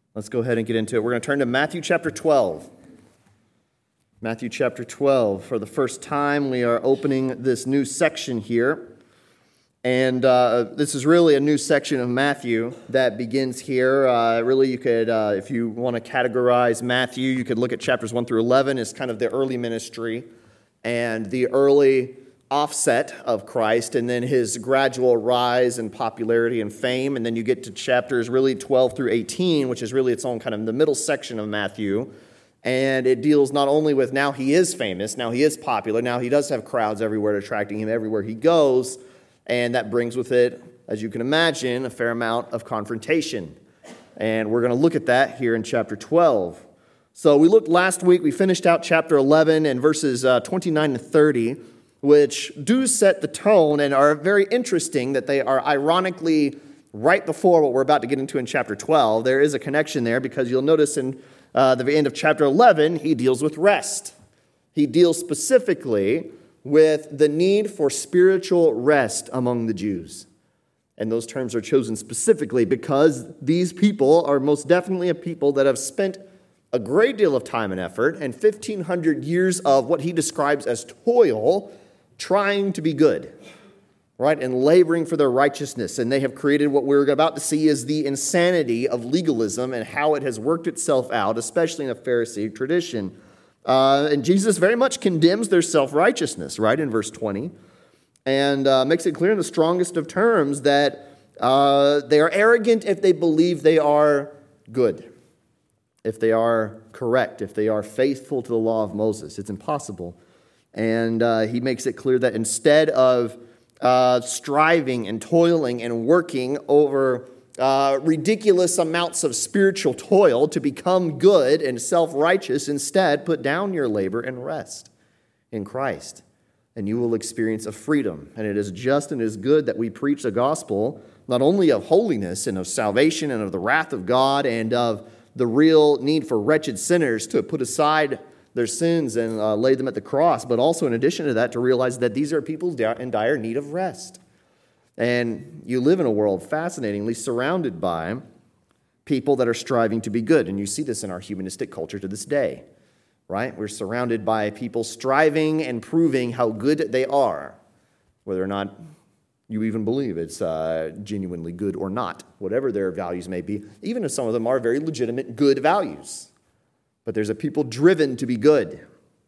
Let's go ahead and get into it. We're going to turn to Matthew chapter 12. Matthew chapter 12. For the first time, we are opening this new section here. And this is really a new section of Matthew that begins here. Really, you could, if you want to categorize Matthew, you could look at chapters 1 through 11 as kind of the early ministry and the early offset of Christ, and then his gradual rise in popularity and fame. And then you get to chapters really 12 through 18, which is really its own kind of the middle section of Matthew. And it deals not only with now he is famous, now he is popular, now he does have crowds everywhere attracting him everywhere he goes. And that brings with it, as you can imagine, a fair amount of confrontation. And we're going to look at that here in chapter 12. So we looked last week, we finished out chapter 11 and verses 29 to 30, which do set the tone and are very interesting that they are ironically right before what we're about to get into in chapter 12. There is a connection there because you'll notice in the end of chapter 11, he deals with rest. He deals specifically with the need for spiritual rest among the Jews. And those terms are chosen specifically because these people are most definitely a people that have spent a great deal of time and effort and 1,500 years of what he describes as toil trying to be good, right, and laboring for their righteousness. And they have created what we're about to see is the insanity of legalism and how it has worked itself out, especially in a Pharisee tradition. And Jesus very much condemns their self-righteousness, right, in verse 20, and makes it clear in the strongest of terms that they are arrogant if they believe they are good, if they are correct, if they are faithful to the law of Moses. It's impossible. And he makes it clear that instead of striving and toiling and working over ridiculous amounts of spiritual toil to become good and self-righteous, instead put down your labor and rest in Christ, and you will experience a freedom. And it is just and it is good that we preach the gospel, not only of holiness and of salvation and of the wrath of God and of the real need for wretched sinners to put aside their sins and lay them at the cross, but also in addition to that to realize that these are people in dire need of rest. And you live in a world, fascinatingly, surrounded by people that are striving to be good. And you see this in our humanistic culture to this day, right? We're surrounded by people striving and proving how good they are, whether or not you even believe it's genuinely good or not, whatever their values may be, even if some of them are very legitimate good values. But there's a people driven to be good.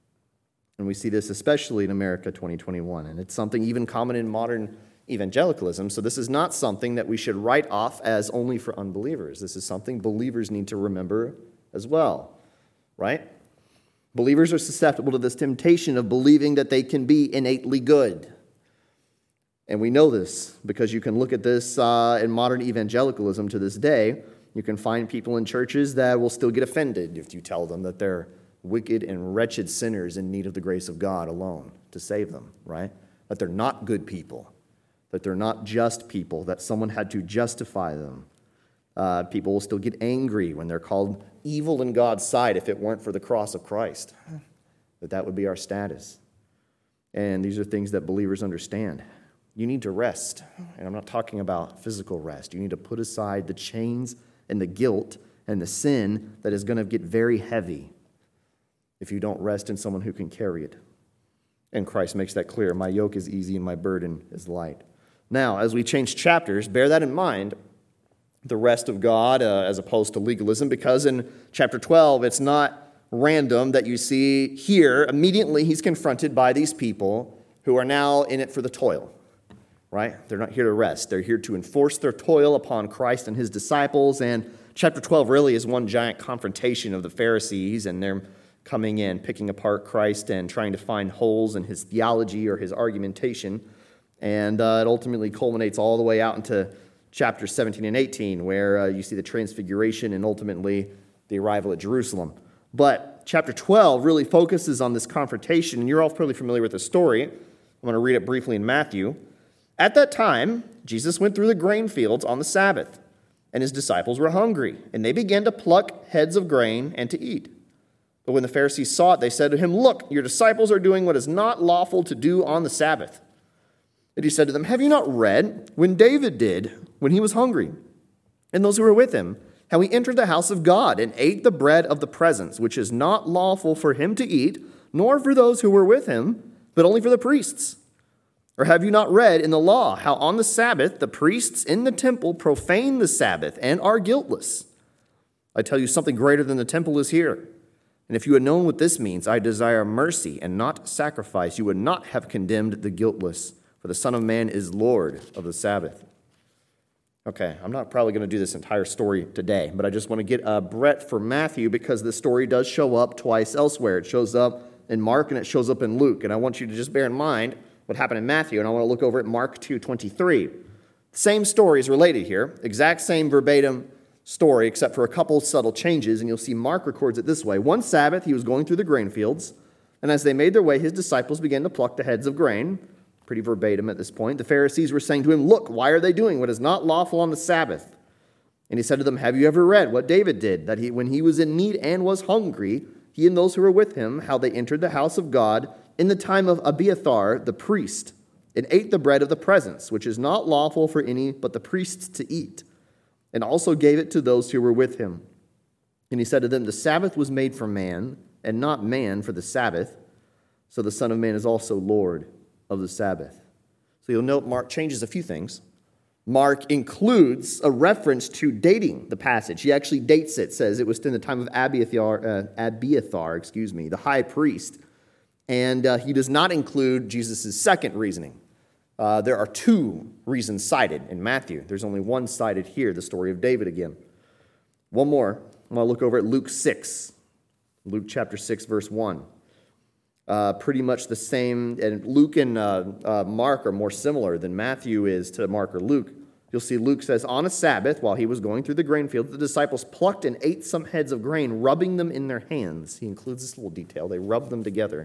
And we see this especially in America 2021. And it's something even common in modern evangelicalism. So this is not something that we should write off as only for unbelievers. This is something believers need to remember as well, right? Believers are susceptible to this temptation of believing that they can be innately good. And we know this because you can look at this in modern evangelicalism to this day. You can find people in churches that will still get offended if you tell them that they're wicked and wretched sinners in need of the grace of God alone to save them, right? That they're not good people, that they're not just people, that someone had to justify them. People will still get angry when they're called evil in God's sight if it weren't for the cross of Christ, that would be our status. And these are things that believers understand. You need to rest, and I'm not talking about physical rest. You need to put aside the chains and the guilt and the sin that is going to get very heavy if you don't rest in someone who can carry it. And Christ makes that clear. My yoke is easy and my burden is light. Now, as we change chapters, bear that in mind, the rest of God as opposed to legalism, because in chapter 12, it's not random that you see here, immediately he's confronted by these people who are now in it for the toil. Right? They're not here to rest. They're here to enforce their toil upon Christ and his disciples. And chapter 12 really is one giant confrontation of the Pharisees, and they're coming in, picking apart Christ and trying to find holes in his theology or his argumentation. And it ultimately culminates all the way out into chapters 17 and 18, where you see the transfiguration and ultimately the arrival at Jerusalem. But chapter 12 really focuses on this confrontation, and you're all fairly familiar with the story. I'm going to read it briefly in Matthew. At that time, Jesus went through the grain fields on the Sabbath, and his disciples were hungry, and they began to pluck heads of grain and to eat. But when the Pharisees saw it, they said to him, "Look, your disciples are doing what is not lawful to do on the Sabbath." And he said to them, "Have you not read when David did when he was hungry, and those who were with him, how he entered the house of God and ate the bread of the presence, which is not lawful for him to eat, nor for those who were with him, but only for the priests? Or have you not read in the law how on the Sabbath the priests in the temple profane the Sabbath and are guiltless? I tell you, something greater than the temple is here. And if you had known what this means, I desire mercy and not sacrifice, you would not have condemned the guiltless, for the Son of Man is Lord of the Sabbath. Okay, I'm not probably going to do this entire story today, but I just want to get a breadth for Matthew because this story does show up twice elsewhere. It shows up in Mark and it shows up in Luke. And I want you to just bear in mind what happened in Matthew, and I want to look over at Mark 2:23. Same story is related here, exact same verbatim story, except for a couple subtle changes, and you'll see Mark records it this way. One Sabbath, he was going through the grain fields, and as they made their way, his disciples began to pluck the heads of grain. Pretty verbatim at this point. The Pharisees were saying to him, "Look, why are they doing what is not lawful on the Sabbath?" And he said to them, "Have you ever read what David did, that when he was in need and was hungry, he and those who were with him, how they entered the house of God in the time of Abiathar the priest, and ate the bread of the presence, which is not lawful for any but the priests to eat, and also gave it to those who were with him. And he said to them, the Sabbath was made for man, and not man for the Sabbath. So the Son of Man is also Lord of the Sabbath." So you'll note Mark changes a few things. Mark includes a reference to dating the passage. He actually dates it, says it was in the time of Abiathar, the high priest. And he does not include Jesus' second reasoning. There are two reasons cited in Matthew. There's only one cited here, the story of David again. One more. I'm going to look over at Luke 6. Luke chapter 6, verse 1. Pretty much the same. And Luke and Mark are more similar than Matthew is to Mark or Luke. You'll see Luke says, on a Sabbath, while he was going through the grain field, the disciples plucked and ate some heads of grain, rubbing them in their hands. He includes this little detail. They rubbed them together.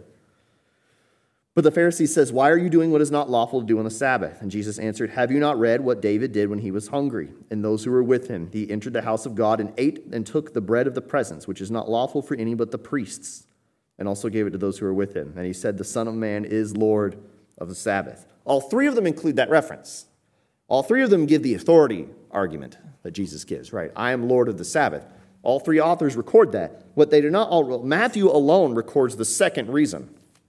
But the Pharisee says, why are you doing what is not lawful to do on the Sabbath? And Jesus answered, have you not read what David did when he was hungry, and those who were with him? He entered the house of God and ate and took the bread of the presence, which is not lawful for any but the priests, and also gave it to those who were with him. And he said, the Son of Man is Lord of the Sabbath. All three of them include that reference. All three of them give the authority argument that Jesus gives, right? I am Lord of the Sabbath. All three authors record that. What they do not, Matthew alone records the second reason.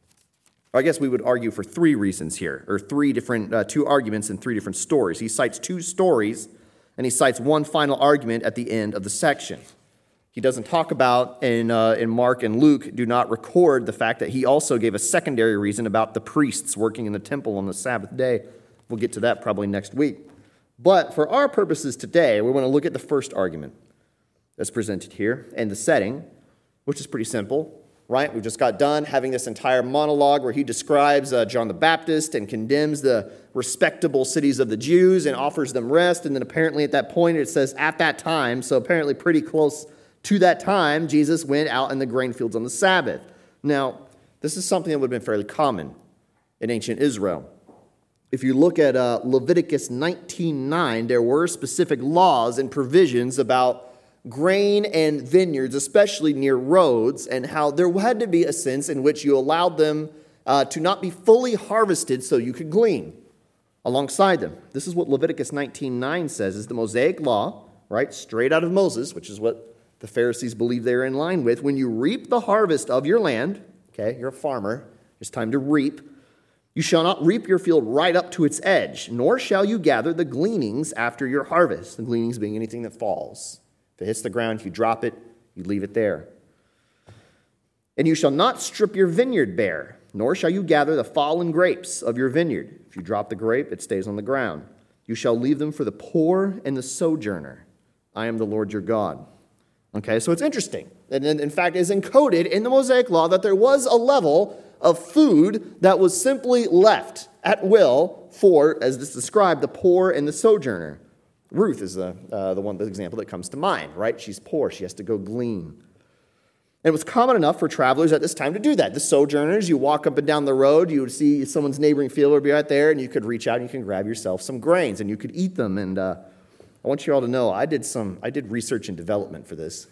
I guess we would argue for three reasons here, or two arguments in three different stories. He cites two stories, and he cites one final argument at the end of the section. He doesn't talk about, in Mark and Luke, do not record the fact that he also gave a secondary reason about the priests working in the temple on the Sabbath day. We'll get to that probably next week. But for our purposes today, we want to look at the first argument that's presented here and the setting, which is pretty simple. Right? We just got done having this entire monologue where he describes John the Baptist and condemns the respectable cities of the Jews and offers them rest. And then apparently at that point it says at that time, so apparently pretty close to that time, Jesus went out in the grain fields on the Sabbath. Now, this is something that would have been fairly common in ancient Israel. If you look at Leviticus 19:9, there were specific laws and provisions about grain and vineyards, especially near roads, and how there had to be a sense in which you allowed them to not be fully harvested so you could glean alongside them. This is what Leviticus 19:9 says is the Mosaic law, right? Straight out of Moses, which is what the Pharisees believe they're in line with. When you reap the harvest of your land, okay, you're a farmer, it's time to reap, you shall not reap your field right up to its edge, nor shall you gather the gleanings after your harvest, the gleanings being anything that falls. If it hits the ground, you drop it, you leave it there. And you shall not strip your vineyard bare, nor shall you gather the fallen grapes of your vineyard. If you drop the grape, it stays on the ground. You shall leave them for the poor and the sojourner. I am the Lord your God. Okay, so it's interesting. And in fact, it is encoded in the Mosaic law that there was a level of food that was simply left at will for, as this described, the poor and the sojourner. Ruth is the example that comes to mind, right? She's poor. She has to go glean. And it was common enough for travelers at this time to do that. The sojourners, you walk up and down the road, you would see someone's neighboring field would be right there, and you could reach out and you can grab yourself some grains, and you could eat them. And I want you all to know, I did research and development for this.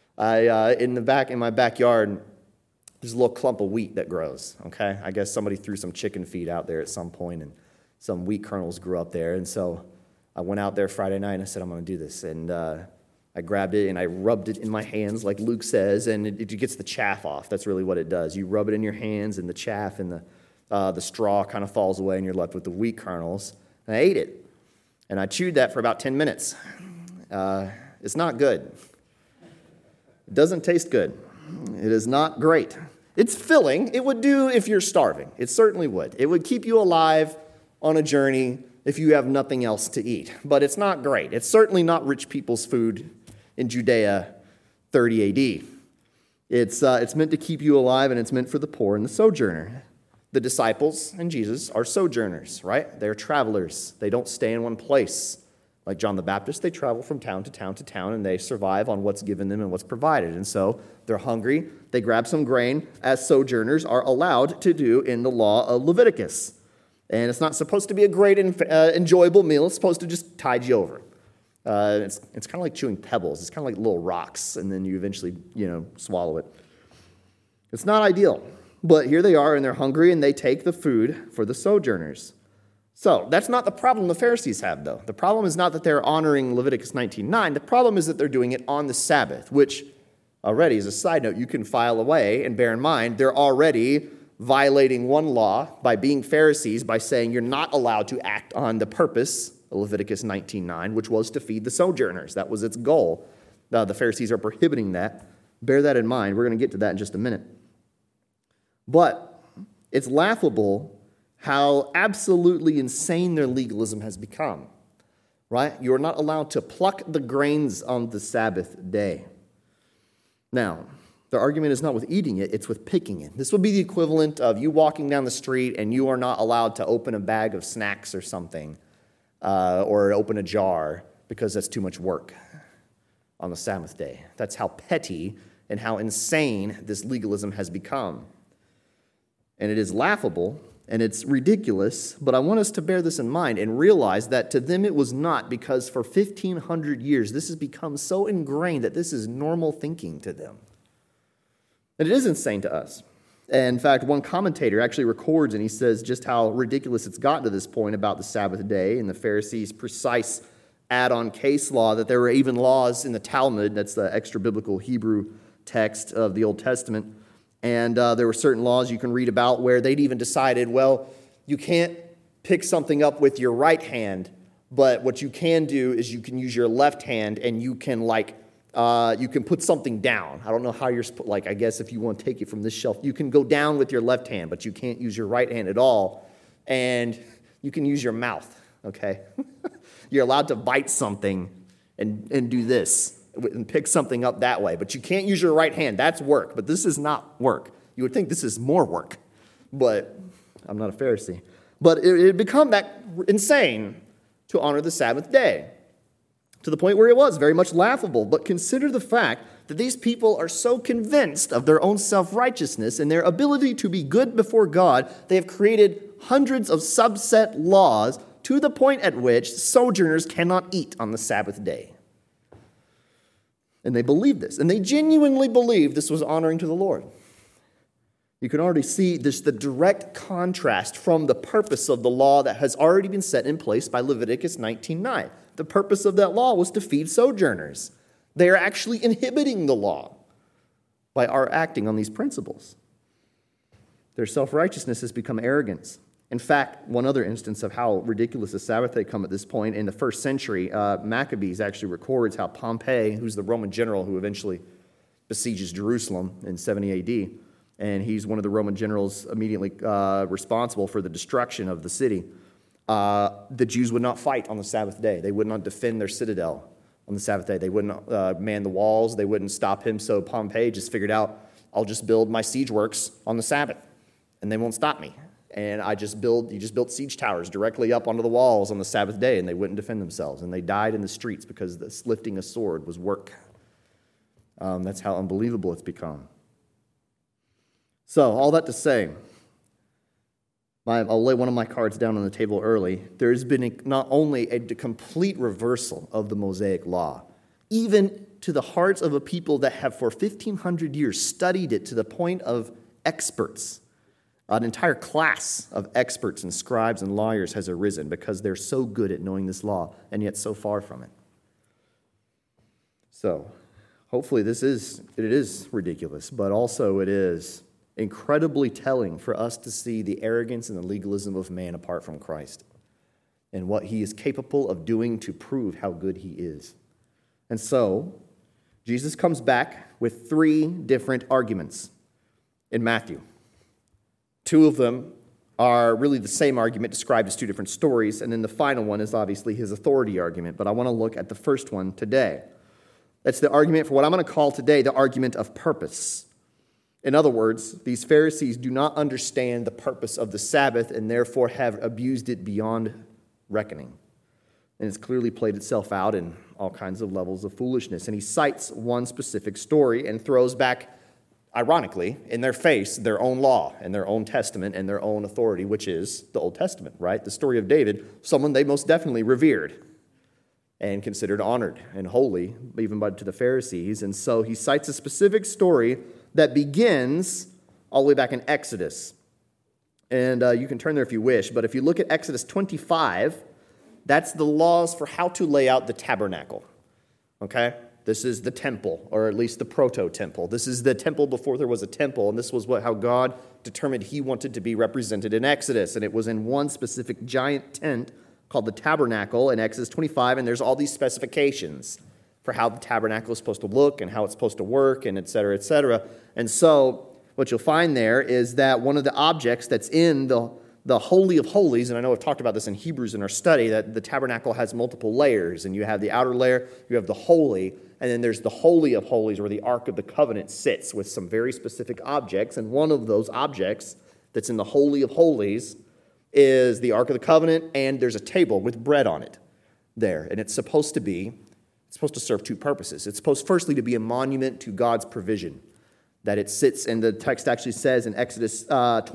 In my backyard, there's a little clump of wheat that grows, okay? I guess somebody threw some chicken feed out there at some point, and some wheat kernels grew up there, and so I went out there Friday night and I said, I'm going to do this. And I grabbed it and I rubbed it in my hands, like Luke says, and it gets the chaff off. That's really what it does. You rub it in your hands, and the chaff and the straw kind of falls away, and you're left with the wheat kernels. And I ate it, and I chewed that for about 10 minutes. It's not good. It doesn't taste good. It is not great. It's filling. It would do if you're starving. It certainly would. It would keep you alive on a journey if you have nothing else to eat. But it's not great. It's certainly not rich people's food in Judea 30 AD. It's meant to keep you alive, and it's meant for the poor and the sojourner. The disciples and Jesus are sojourners, right? They're travelers. They don't stay in one place. Like John the Baptist, they travel from town to town to town, and they survive on what's given them and what's provided. And so they're hungry. They grab some grain, as sojourners are allowed to do in the law of Leviticus. And it's not supposed to be a great, enjoyable meal. It's supposed to just tide you over. It's kind of like chewing pebbles. It's kind of like little rocks, and then you eventually, swallow it. It's not ideal. But here they are, and they're hungry, and they take the food for the sojourners. So that's not the problem the Pharisees have, though. The problem is not that they're honoring Leviticus 19:9. The problem is that they're doing it on the Sabbath, which already, as a side note, you can file away and bear in mind they're already violating one law by being Pharisees, by saying you're not allowed to act on the purpose of Leviticus 19:9, which was to feed the sojourners. That was its goal. The Pharisees are prohibiting that. Bear that in mind. We're going to get to that in just a minute. But it's laughable how absolutely insane their legalism has become, right? You are not allowed to pluck the grains on the Sabbath day. Now, their argument is not with eating it, it's with picking it. This would be the equivalent of you walking down the street and you are not allowed to open a bag of snacks or something, or open a jar because that's too much work on the Sabbath day. That's how petty and how insane this legalism has become. And it is laughable, and it's ridiculous, but I want us to bear this in mind and realize that to them it was not, because for 1,500 years this has become so ingrained that this is normal thinking to them. And it is insane to us. And in fact, one commentator actually records, and he says just how ridiculous it's gotten to this point about the Sabbath day and the Pharisees' precise add-on case law, that there were even laws in the Talmud, that's the extra-biblical Hebrew text of the Old Testament. And there were certain laws you can read about where they'd even decided, well, you can't pick something up with your right hand, but what you can do is you can use your left hand and you can you can put something down. I don't know how you're I guess if you want to take it from this shelf, you can go down with your left hand, but you can't use your right hand at all. And you can use your mouth, okay? You're allowed to bite something and do this and pick something up that way. But you can't use your right hand. That's work. But this is not work. You would think this is more work. But I'm not a Pharisee. But it had become that insane to honor the Sabbath day, to the point where it was very much laughable. But consider the fact that these people are so convinced of their own self-righteousness and their ability to be good before God, they have created hundreds of subset laws to the point at which sojourners cannot eat on the Sabbath day. And they believed this. And they genuinely believed this was honoring to the Lord. You can already see the direct contrast from the purpose of the law that has already been set in place by Leviticus 19:9. The purpose of that law was to feed sojourners. They are actually inhibiting the law by our acting on these principles. Their self-righteousness has become arrogance. In fact, one other instance of how ridiculous the Sabbath day come at this point, in the first century, Maccabees actually records how Pompey, who's the Roman general who eventually besieges Jerusalem in 70 AD, and he's one of the Roman generals immediately responsible for the destruction of the city, the Jews would not fight on the Sabbath day. They would not defend their citadel on the Sabbath day. They wouldn't man the walls. They wouldn't stop him. So Pompey just figured out, I'll just build my siege works on the Sabbath, and they won't stop me. And he just built siege towers directly up onto the walls on the Sabbath day, and they wouldn't defend themselves. And they died in the streets because lifting a sword was work. That's how unbelievable it's become. So, all that to say, I'll lay one of my cards down on the table early. There has been not only a complete reversal of the Mosaic law, even to the hearts of a people that have for 1,500 years studied it to the point of experts. An entire class of experts and scribes and lawyers has arisen because they're so good at knowing this law and yet so far from it. So, hopefully it is ridiculous, but also it is incredibly telling for us to see the arrogance and the legalism of man apart from Christ and what he is capable of doing to prove how good he is. And so, Jesus comes back with 3 different arguments in Matthew. 2 of them are really the same argument described as 2 different stories, and then the final one is obviously his authority argument, but I want to look at the first one today. That's the argument for what I'm going to call today the argument of purpose. In other words, these Pharisees do not understand the purpose of the Sabbath and therefore have abused it beyond reckoning. And it's clearly played itself out in all kinds of levels of foolishness. And he cites one specific story and throws back, ironically, in their face, their own law and their own testament and their own authority, which is the Old Testament, right? The story of David, someone they most definitely revered and considered honored and holy, even to the Pharisees. And so he cites a specific story that begins all the way back in Exodus. And you can turn there if you wish, but if you look at Exodus 25, that's the laws for how to lay out the tabernacle, okay? This is the temple, or at least the proto-temple. This is the temple before there was a temple, and this was how God determined he wanted to be represented in Exodus. And it was in one specific giant tent called the tabernacle in Exodus 25, and there's all these specifications for how the tabernacle is supposed to look and how it's supposed to work, and et cetera, et cetera. And so what you'll find there is that one of the objects that's in the Holy of Holies, and I know I've talked about this in Hebrews in our study, that the tabernacle has multiple layers, and you have the outer layer, you have the Holy, and then there's the Holy of Holies where the Ark of the Covenant sits with some very specific objects, and one of those objects that's in the Holy of Holies is the Ark of the Covenant, and there's a table with bread on it there, and it's supposed to serve 2 purposes. It's supposed, firstly, to be a monument to God's provision, that it sits, and the text actually says in Exodus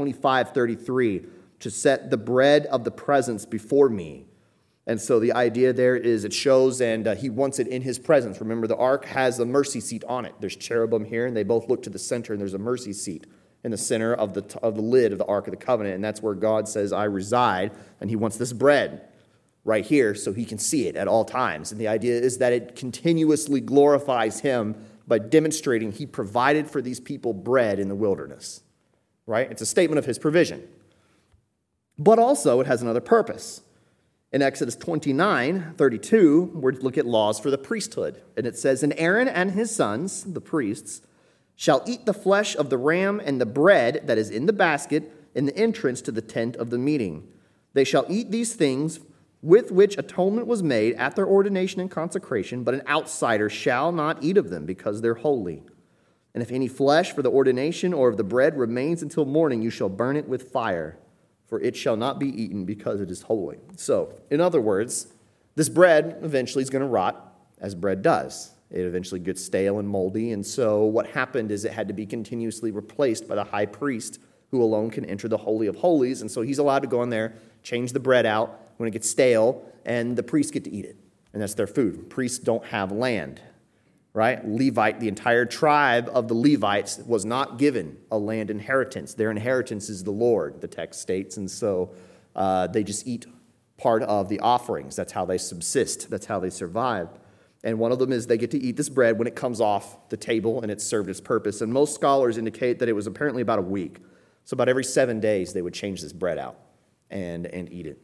25:33, to set the bread of the presence before me. And so the idea there is it shows, and he wants it in his presence. Remember, the ark has a mercy seat on it. There's cherubim here, and they both look to the center, and there's a mercy seat in the center of the lid of the Ark of the Covenant, and that's where God says, I reside, and he wants this bread right here so he can see it at all times. And the idea is that it continuously glorifies him by demonstrating he provided for these people bread in the wilderness, right? It's a statement of his provision. But also it has another purpose. In Exodus 29:32, we're to look at laws for the priesthood. And it says, And Aaron and his sons, the priests, shall eat the flesh of the ram and the bread that is in the basket in the entrance to the tent of the meeting. They shall eat these things with which atonement was made at their ordination and consecration, but an outsider shall not eat of them because they're holy. And if any flesh for the ordination or of the bread remains until morning, you shall burn it with fire, for it shall not be eaten because it is holy. So, in other words, this bread eventually is going to rot, as bread does. It eventually gets stale and moldy, and so what happened is it had to be continuously replaced by the high priest, who alone can enter the Holy of Holies, and so he's allowed to go in there, change the bread out when it gets stale, and the priests get to eat it, and that's their food. Priests don't have land, right? Levite, the entire tribe of the Levites was not given a land inheritance. Their inheritance is the Lord, the text states, and so they just eat part of the offerings. That's how they subsist. That's how they survive. And one of them is they get to eat this bread when it comes off the table and it's served its purpose. And most scholars indicate that it was apparently about a week. So about every 7 days they would change this bread out and eat it.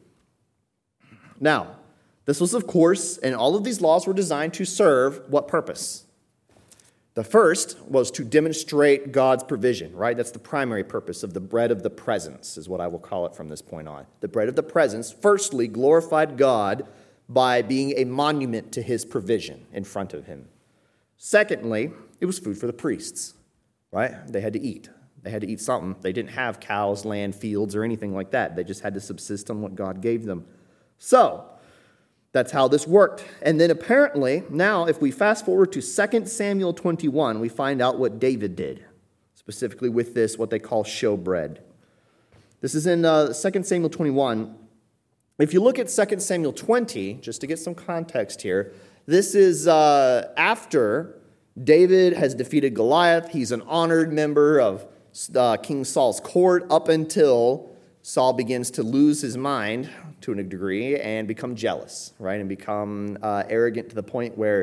Now, this was, of course, and all of these laws were designed to serve what purpose? The first was to demonstrate God's provision, right? That's the primary purpose of the bread of the presence, is what I will call it from this point on. The bread of the presence, firstly, glorified God by being a monument to his provision in front of him. Secondly, it was food for the priests, right? They had to eat. They had to eat something. They didn't have cows, land, fields, or anything like that. They just had to subsist on what God gave them. So, that's how this worked. And then apparently, now if we fast forward to 2 Samuel 21, we find out what David did, specifically with this, what they call showbread. This is in 2 Samuel 21. If you look at 2 Samuel 20, just to get some context here, this is after David has defeated Goliath. He's an honored member of King Saul's court up until Saul begins to lose his mind to a degree and become jealous, right? And become arrogant to the point where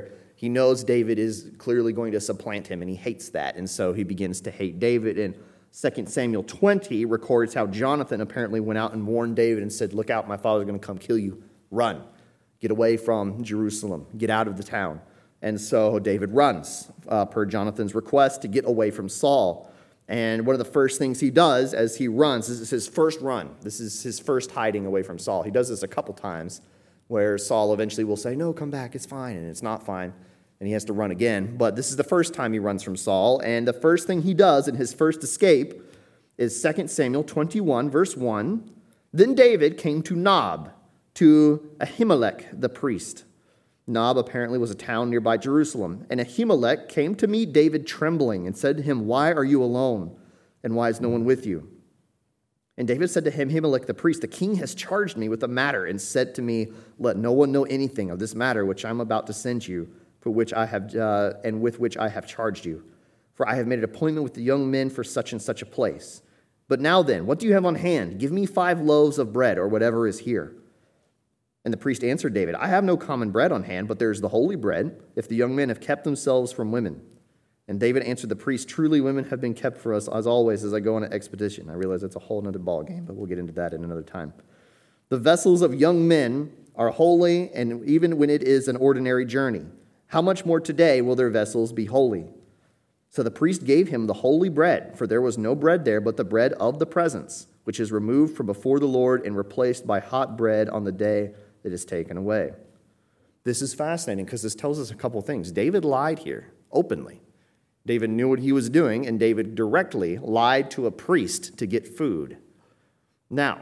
He knows David is clearly going to supplant him, and he hates that. And so he begins to hate David. And 2 Samuel 20 records how Jonathan apparently went out and warned David and said, look out, my father's going to come kill you. Run. Get away from Jerusalem. Get out of the town. And so David runs, per Jonathan's request, to get away from Saul. And one of the first things he does as he runs, this is his first run. This is his first hiding away from Saul. He does this a couple times where Saul eventually will say, no, come back, it's fine, and it's not fine. And he has to run again. But this is the first time he runs from Saul. And the first thing he does in his first escape is 2 Samuel 21, verse 1. Then David came to Nob, to Ahimelech the priest. Nob apparently was a town nearby Jerusalem. And Ahimelech came to meet David trembling and said to him, why are you alone? And why is no one with you? And David said to him, Ahimelech the priest, the king has charged me with a matter and said to me, let no one know anything of this matter which I am about to send you, for which I have and with which I have charged you. For I have made an appointment with the young men for such and such a place. But now then, what do you have on hand? Give me 5 loaves of bread, or whatever is here. And the priest answered David, I have no common bread on hand, but there is the holy bread, if the young men have kept themselves from women. And David answered the priest, truly women have been kept for us, as always, as I go on an expedition. I realize that's a whole other ballgame, but we'll get into that in another time. The vessels of young men are holy, and even when it is an ordinary journey. How much more today will their vessels be holy? So the priest gave him the holy bread, for there was no bread there but the bread of the presence, which is removed from before the Lord and replaced by hot bread on the day that is taken away. This is fascinating because this tells us a couple things. David lied here openly. David knew what he was doing, and David directly lied to a priest to get food. Now,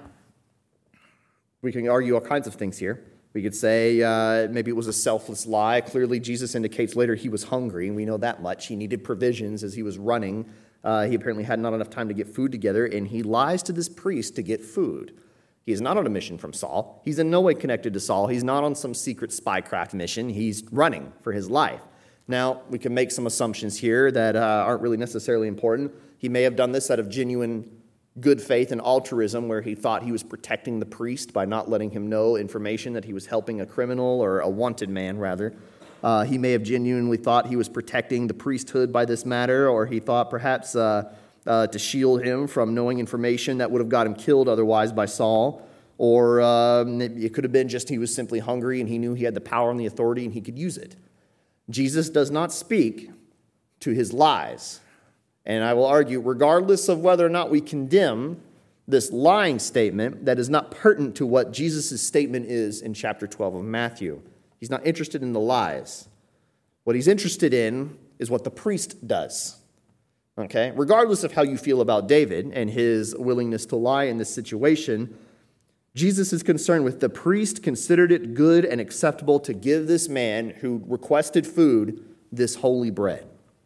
we can argue all kinds of things here. We could say maybe it was a selfless lie. Clearly, Jesus indicates later he was hungry, and we know that much. He needed provisions as he was running. He apparently had not enough time to get food together, and he lies to this priest to get food. He is not on a mission from Saul. He's in no way connected to Saul. He's not on some secret spycraft mission. He's running for his life. Now, we can make some assumptions here that aren't really necessarily important. He may have done this out of genuine good faith and altruism, where he thought he was protecting the priest by not letting him know information that he was helping a criminal, or a wanted man, rather. He may have genuinely thought he was protecting the priesthood by this matter, or he thought perhaps to shield him from knowing information that would have got him killed otherwise by Saul. Or it could have been just he was simply hungry and he knew he had the power and the authority and he could use it. Jesus does not speak to his lies. And I will argue, regardless of whether or not we condemn this lying statement, that is not pertinent to what Jesus' statement is in chapter 12 of Matthew. He's not interested in the lies. What he's interested in is what the priest does. Okay? Regardless of how you feel about David and his willingness to lie in this situation, Jesus is concerned with the priest considered it good and acceptable to give this man who requested food this holy bread.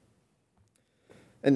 I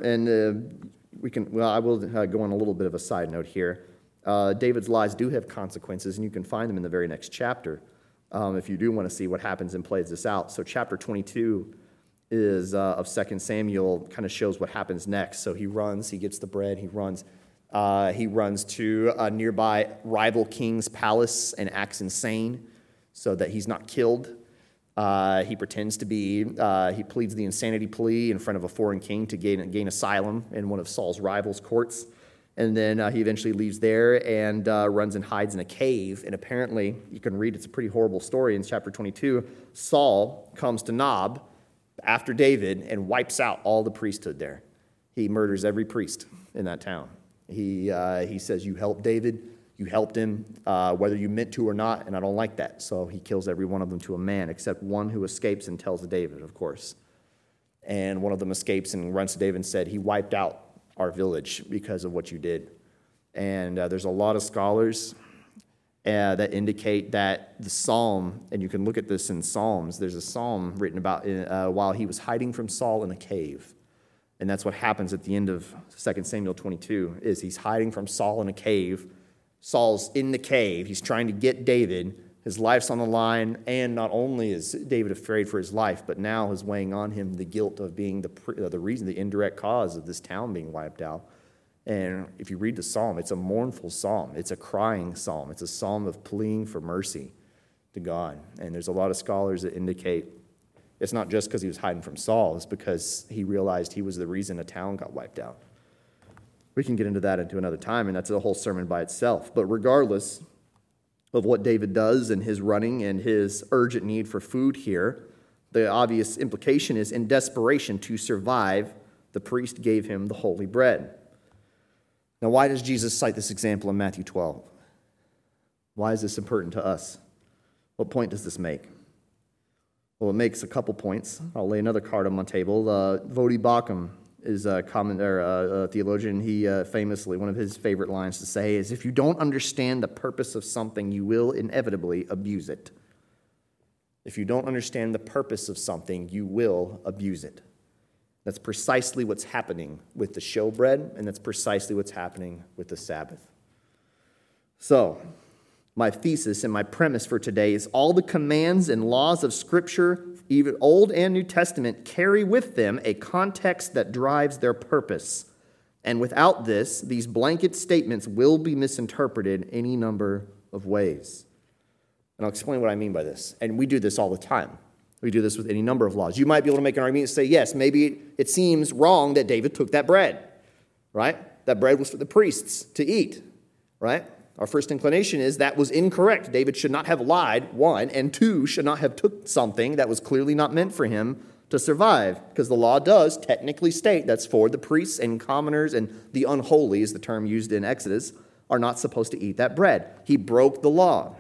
will go on a little bit of a side note here. David's lies do have consequences, and you can find them in the very next chapter if you do want to see what happens and plays this out. So chapter 22 is of 2 Samuel, kind of shows what happens next. So he runs, he gets the bread, he runs to a nearby rival king's palace and acts insane so that he's not killed. He pretends to be, he pleads the insanity plea in front of a foreign king to gain asylum in one of Saul's rivals' courts. And then he eventually leaves there and runs and hides in a cave. And apparently, you can read, it's a pretty horrible story in chapter 22. Saul comes to Nob after David and wipes out all the priesthood there. He murders every priest in that town. He says, you helped David, you helped him, whether you meant to or not, and I don't like that. So he kills every one of them to a man, except one who escapes and tells David, of course. And one of them escapes and runs to David and said, he wiped out our village because of what you did. And there's a lot of scholars that indicate that the psalm, and you can look at this in Psalms, there's a psalm written about while he was hiding from Saul in a cave. And that's what happens at the end of 2 Samuel 22, is he's hiding from Saul in a cave. Saul's in the cave. He's trying to get David. His life's on the line, and not only is David afraid for his life, but now is weighing on him the guilt of being the reason, the indirect cause of this town being wiped out. And if you read the psalm, it's a mournful psalm. It's a crying psalm. It's a psalm of pleading for mercy to God. And there's a lot of scholars that indicate It's not just because he was hiding from Saul. It's because he realized he was the reason a town got wiped out. We can get into that into another time, and that's a whole sermon by itself. But regardless of what David does and his running and his urgent need for food here, the obvious implication is in desperation to survive, the priest gave him the holy bread. Now, why does Jesus cite this example in Matthew 12? Why is this important to us? What point does this make? Well, it makes a couple points. I'll lay another card on my table. Vodi Bakum is a theologian. He famously, one of his favorite lines to say is, if you don't understand the purpose of something, you will inevitably abuse it. If you don't understand the purpose of something, you will abuse it. That's precisely what's happening with the showbread, and that's precisely what's happening with the Sabbath. So, my thesis and my premise for today is all the commands and laws of Scripture, even Old and New Testament, carry with them a context that drives their purpose. And without this, these blanket statements will be misinterpreted any number of ways. And I'll explain what I mean by this. And we do this all the time. We do this with any number of laws. You might be able to make an argument and say, yes, maybe it seems wrong that David took that bread, right? That bread was for the priests to eat, right? Our first inclination is that was incorrect. David should not have lied, one, and two, should not have took something that was clearly not meant for him to survive, because the law does technically state that's for the priests and commoners, and the unholy is the term used in Exodus, are not supposed to eat that bread. He broke the law.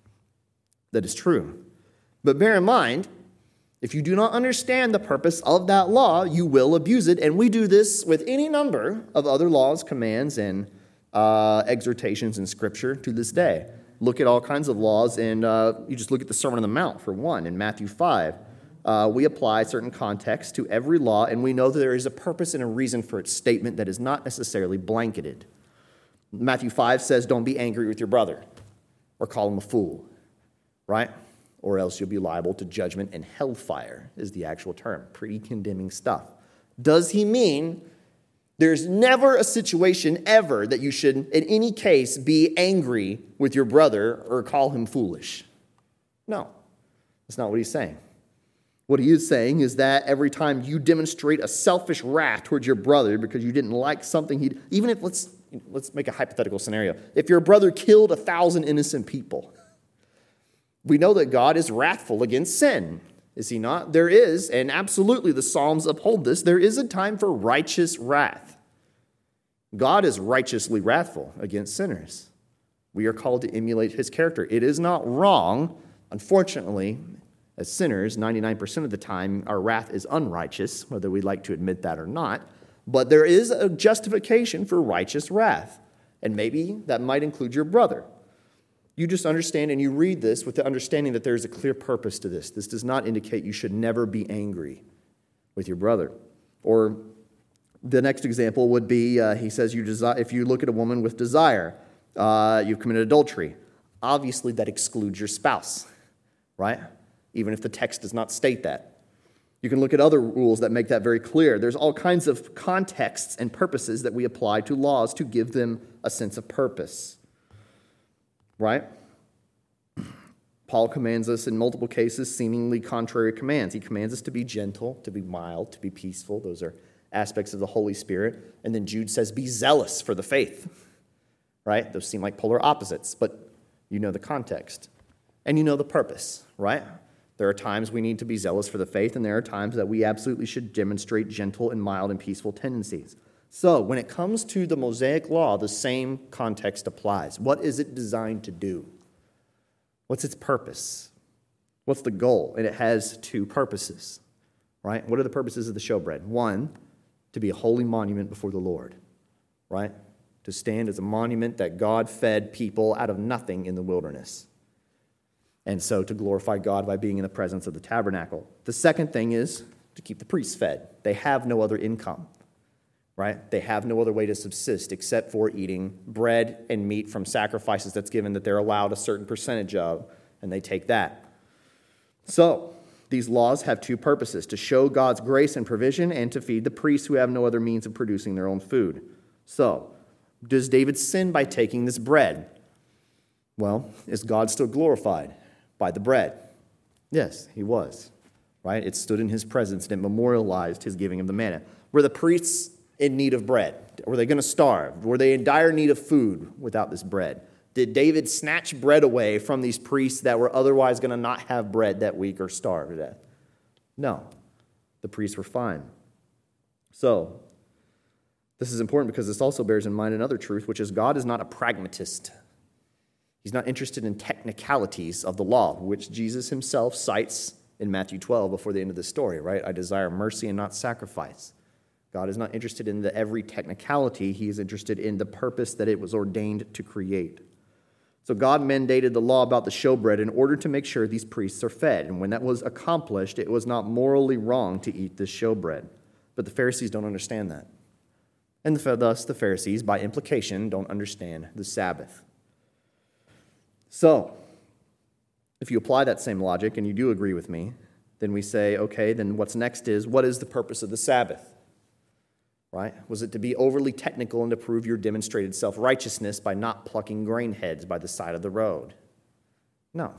That is true. But bear in mind, if you do not understand the purpose of that law, you will abuse it, and we do this with any number of other laws, commands, and exhortations in Scripture to this day. Look at all kinds of laws, and you just look at the Sermon on the Mount, for one, in Matthew 5. We apply certain context to every law, and we know that there is a purpose and a reason for its statement that is not necessarily blanketed. Matthew 5 says, don't be angry with your brother, or call him a fool, right? Or else you'll be liable to judgment and hellfire is the actual term. Pretty condemning stuff. Does he mean there's never a situation ever that you should, in any case, be angry with your brother or call him foolish? No, that's not what he's saying. What he is saying is that every time you demonstrate a selfish wrath towards your brother because you didn't like something even if, let's make a hypothetical scenario. If your brother killed 1,000 innocent people, we know that God is wrathful against sin. Is he not? There is, and absolutely the Psalms uphold this, there is a time for righteous wrath. God is righteously wrathful against sinners. We are called to emulate his character. It is not wrong. Unfortunately, as sinners, 99% of the time, our wrath is unrighteous, whether we like to admit that or not. But there is a justification for righteous wrath. And maybe that might include your brother. You just understand and you read this with the understanding that there is a clear purpose to this. This does not indicate you should never be angry with your brother. Or the next example would be, he says, if you look at a woman with desire, you've committed adultery. Obviously, that excludes your spouse, right? Even if the text does not state that. You can look at other rules that make that very clear. There's all kinds of contexts and purposes that we apply to laws to give them a sense of purpose. Right? Paul commands us in multiple cases seemingly contrary commands. He commands us to be gentle, to be mild, to be peaceful. Those are aspects of the Holy Spirit. And then Jude says, be zealous for the faith. Right? Those seem like polar opposites, but you know the context. And you know the purpose, right? There are times we need to be zealous for the faith, and there are times that we absolutely should demonstrate gentle and mild and peaceful tendencies. So, when it comes to the Mosaic Law, the same context applies. What is it designed to do? What's its purpose? What's the goal? And it has two purposes, right? What are the purposes of the showbread? One, to be a holy monument before the Lord, right? To stand as a monument that God fed people out of nothing in the wilderness. And so to glorify God by being in the presence of the tabernacle. The second thing is to keep the priests fed. They have no other income. Right? They have no other way to subsist except for eating bread and meat from sacrifices that's given that they're allowed a certain percentage of, and they take that. So, these laws have two purposes, to show God's grace and provision and to feed the priests who have no other means of producing their own food. So, does David sin by taking this bread? Well, is God still glorified by the bread? Yes, he was. right? It stood in his presence and it memorialized his giving of the manna. Were the priests in need of bread? Were they going to starve? Were they in dire need of food without this bread? Did David snatch bread away from these priests that were otherwise going to not have bread that week or starve to death? No. The priests were fine. So, this is important because this also bears in mind another truth, which is God is not a pragmatist. He's not interested in technicalities of the law, which Jesus himself cites in Matthew 12 before the end of the story, right? I desire mercy and not sacrifice. God is not interested in every technicality. He is interested in the purpose that it was ordained to create. So God mandated the law about the showbread in order to make sure these priests are fed. And when that was accomplished, it was not morally wrong to eat this showbread. But the Pharisees don't understand that. And thus the Pharisees, by implication, don't understand the Sabbath. So, if you apply that same logic, and you do agree with me, then we say, okay, then what's next is, what is the purpose of the Sabbath? Right? Was it to be overly technical and to prove your demonstrated self-righteousness by not plucking grain heads by the side of the road? No.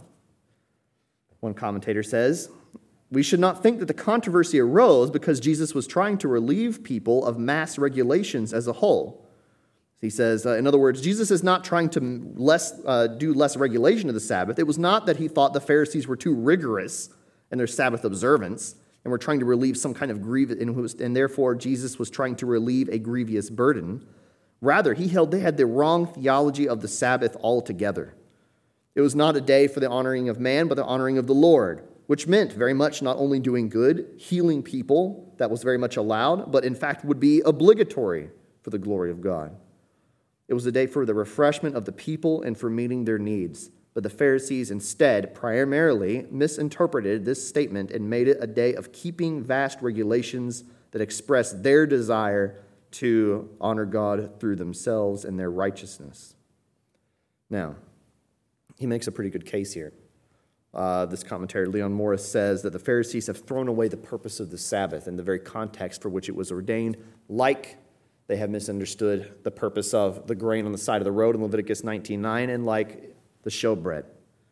One commentator says, we should not think that the controversy arose because Jesus was trying to relieve people of mass regulations as a whole. He says, in other words, Jesus is not trying to do less regulation of the Sabbath. It was not that he thought the Pharisees were too rigorous in their Sabbath observance and were trying to relieve some kind of grievous, and therefore Jesus was trying to relieve a grievous burden. Rather, they had the wrong theology of the Sabbath altogether. It was not a day for the honoring of man, but the honoring of the Lord, which meant very much not only doing good, healing people, that was very much allowed, but in fact would be obligatory for the glory of God. It was a day for the refreshment of the people and for meeting their needs. But the Pharisees instead primarily misinterpreted this statement and made it a day of keeping vast regulations that express their desire to honor God through themselves and their righteousness. Now, he makes a pretty good case here. This commentator, Leon Morris, says that the Pharisees have thrown away the purpose of the Sabbath and the very context for which it was ordained, like they have misunderstood the purpose of the grain on the side of the road in Leviticus 19:9, and like the showbread.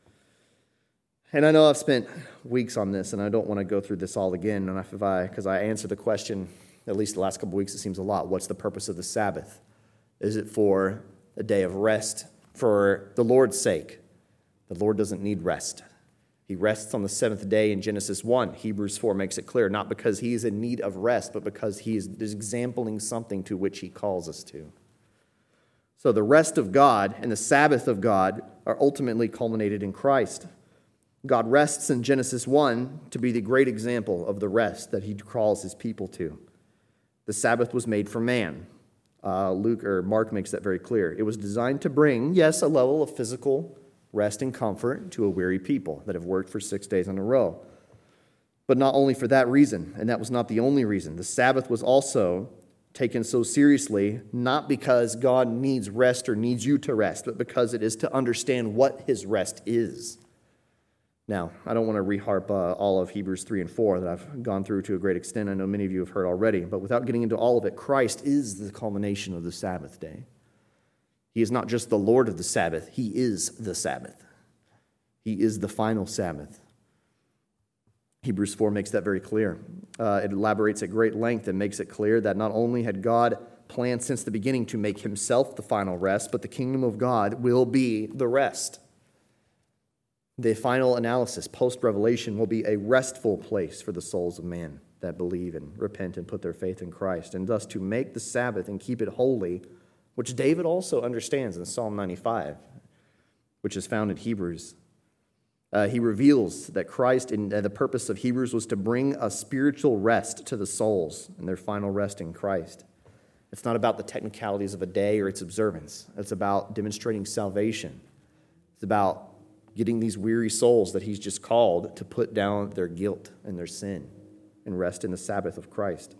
And I know I've spent weeks on this, and I don't want to go through this all again, and because I answered the question, at least the last couple of weeks, it seems a lot. What's the purpose of the Sabbath? Is it for a day of rest for the Lord's sake? The Lord doesn't need rest. He rests on the seventh day in Genesis 1. Hebrews 4 makes it clear, not because he is in need of rest, but because he is exempling something to which he calls us to. So the rest of God and the Sabbath of God are ultimately culminated in Christ. God rests in Genesis 1 to be the great example of the rest that he calls his people to. The Sabbath was made for man. Mark makes that very clear. It was designed to bring, yes, a level of physical rest and comfort to a weary people that have worked for 6 days in a row. But not only for that reason, and that was not the only reason. The Sabbath was also taken so seriously, not because God needs rest or needs you to rest, but because it is to understand what his rest is. Now, I don't want to reharp all of Hebrews 3 and 4 that I've gone through to a great extent. I know many of you have heard already, but without getting into all of it, Christ is the culmination of the Sabbath day. He is not just the Lord of the Sabbath, he is the Sabbath. He is the final Sabbath. Hebrews 4 makes that very clear. It elaborates at great length and makes it clear that not only had God planned since the beginning to make himself the final rest, but the kingdom of God will be the rest. The final analysis, post-revelation, will be a restful place for the souls of man that believe and repent and put their faith in Christ. And thus to make the Sabbath and keep it holy, which David also understands in Psalm 95, which is found in Hebrews. He reveals that Christ, and the purpose of Hebrews was to bring a spiritual rest to the souls and their final rest in Christ. It's not about the technicalities of a day or its observance. It's about demonstrating salvation. It's about getting these weary souls that he's just called to put down their guilt and their sin and rest in the Sabbath of Christ.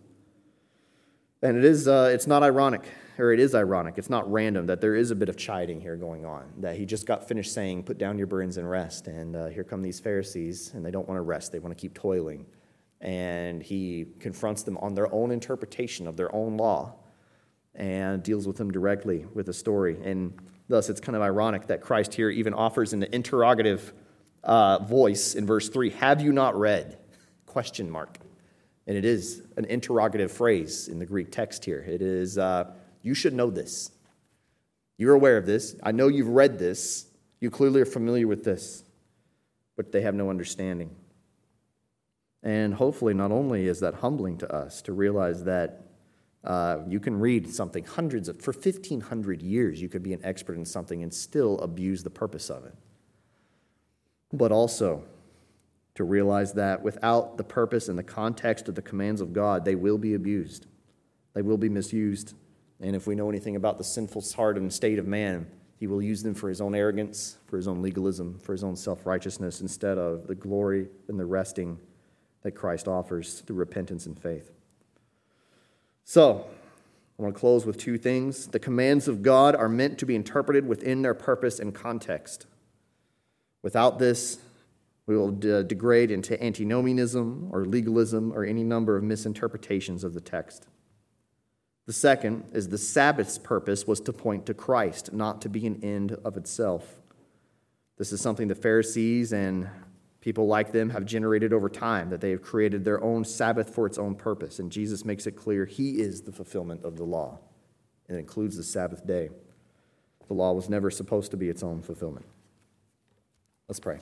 And it's not ironic, or it is ironic, it's not random that there is a bit of chiding here going on, that he just got finished saying, put down your burdens and rest, and here come these Pharisees, and they don't want to rest, they want to keep toiling. And he confronts them on their own interpretation of their own law and deals with them directly with a story. And thus it's kind of ironic that Christ here even offers in the interrogative voice in verse 3, have you not read? question mark. And it is an interrogative phrase in the Greek text here. It is, you should know this. You're aware of this. I know you've read this. You clearly are familiar with this. But they have no understanding. And hopefully not only is that humbling to us to realize that you can read something for 1,500 years, you could be an expert in something and still abuse the purpose of it. But also to realize that without the purpose and the context of the commands of God, they will be abused. They will be misused. And if we know anything about the sinful heart and state of man, he will use them for his own arrogance, for his own legalism, for his own self-righteousness, instead of the glory and the resting that Christ offers through repentance and faith. So, I want to close with two things. The commands of God are meant to be interpreted within their purpose and context. Without this, we will degrade into antinomianism or legalism or any number of misinterpretations of the text. The second is the Sabbath's purpose was to point to Christ, not to be an end of itself. This is something the Pharisees and people like them have generated over time, that they have created their own Sabbath for its own purpose. And Jesus makes it clear he is the fulfillment of the law. And it includes the Sabbath day. The law was never supposed to be its own fulfillment. Let's pray.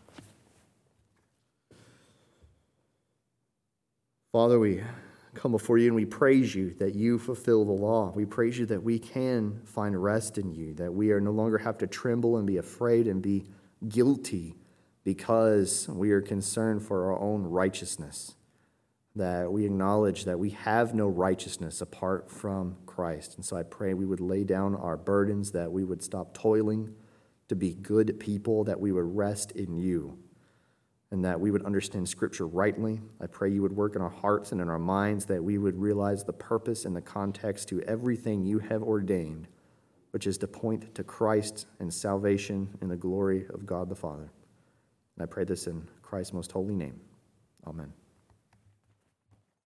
Father, we come before you and we praise you that you fulfill the law. We praise you that we can find rest in you, that we are no longer have to tremble and be afraid and be guilty because we are concerned for our own righteousness, that we acknowledge that we have no righteousness apart from Christ. And so I pray we would lay down our burdens, that we would stop toiling to be good people, that we would rest in you, and that we would understand Scripture rightly. I pray you would work in our hearts and in our minds, that we would realize the purpose and the context to everything you have ordained, which is to point to Christ and salvation and the glory of God the Father. And I pray this in Christ's most holy name. Amen.